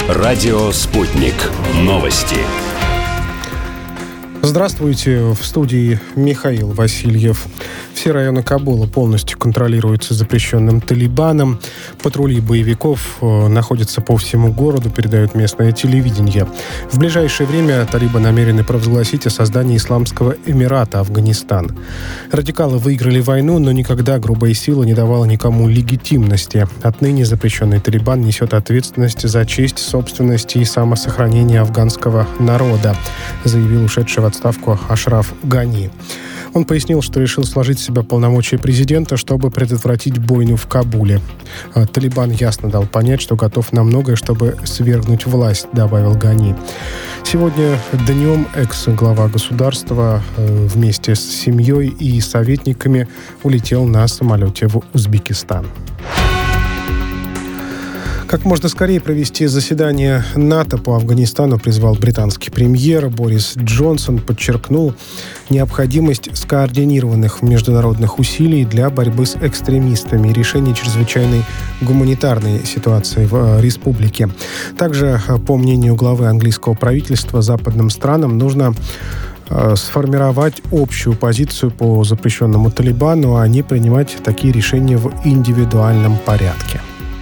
Радио «Спутник». Новости. Здравствуйте, в студии Михаил Васильев. Все районы Кабула полностью контролируются запрещенным Талибаном. Патрули боевиков находятся по всему городу, передает местное телевидение. В ближайшее время талибы намерены провозгласить о создании Исламского Эмирата Афганистан. Радикалы выиграли войну, но никогда грубая сила не давала никому легитимности. Отныне запрещенный Талибан несет ответственность за честь, собственность и самосохранение афганского народа, заявил ушедший в отставку Ашраф Гани. Он пояснил, что решил сложить в себя полномочия президента, чтобы предотвратить бойню в Кабуле. Талибан ясно дал понять, что готов на многое, чтобы свергнуть власть, добавил Гани. Сегодня днем экс-глава государства вместе с семьей и советниками улетел на самолете в Узбекистан. Как можно скорее провести заседание НАТО по Афганистану призвал британский премьер. Борис Джонсон подчеркнул необходимость скоординированных международных усилий для борьбы с экстремистами и решения чрезвычайной гуманитарной ситуации в республике. Также, по мнению главы английского правительства, западным странам нужно сформировать общую позицию по запрещенному Талибану, а не принимать такие решения в индивидуальном порядке.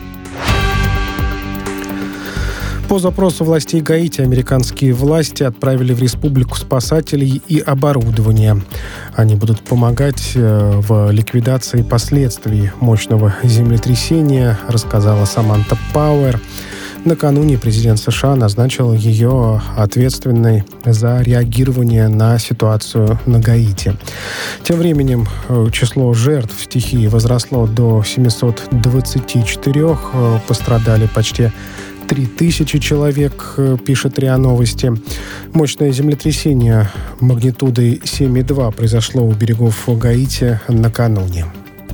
По запросу властей Гаити американские власти отправили в республику спасателей и оборудование. Они будут помогать в ликвидации последствий мощного землетрясения, рассказала Саманта Пауэр. Накануне президент США назначил ее ответственной за реагирование на ситуацию на Гаити. Тем временем число жертв стихии возросло до 724, пострадали почти 3000 человек, пишет РИА Новости. Мощное землетрясение магнитудой 7,2 произошло у берегов Гаити накануне.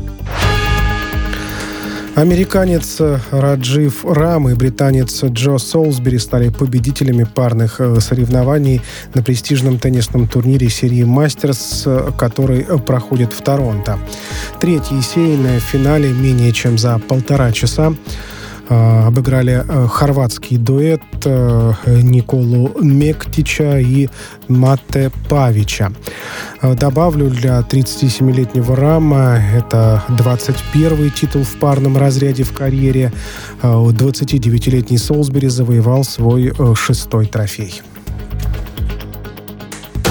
Американец Раджив Рам и британец Джо Солсбери стали победителями парных соревнований на престижном теннисном турнире серии «Мастерс», который проходит в Торонто. Третий сейн в финале менее чем за 1,5 часа обыграли хорватский дуэт Николу Мектича и Мате Павича. Добавлю, для 37-летнего Рама это 21-й титул в парном разряде в карьере. 29-летний Солсбери завоевал свой 6-й трофей.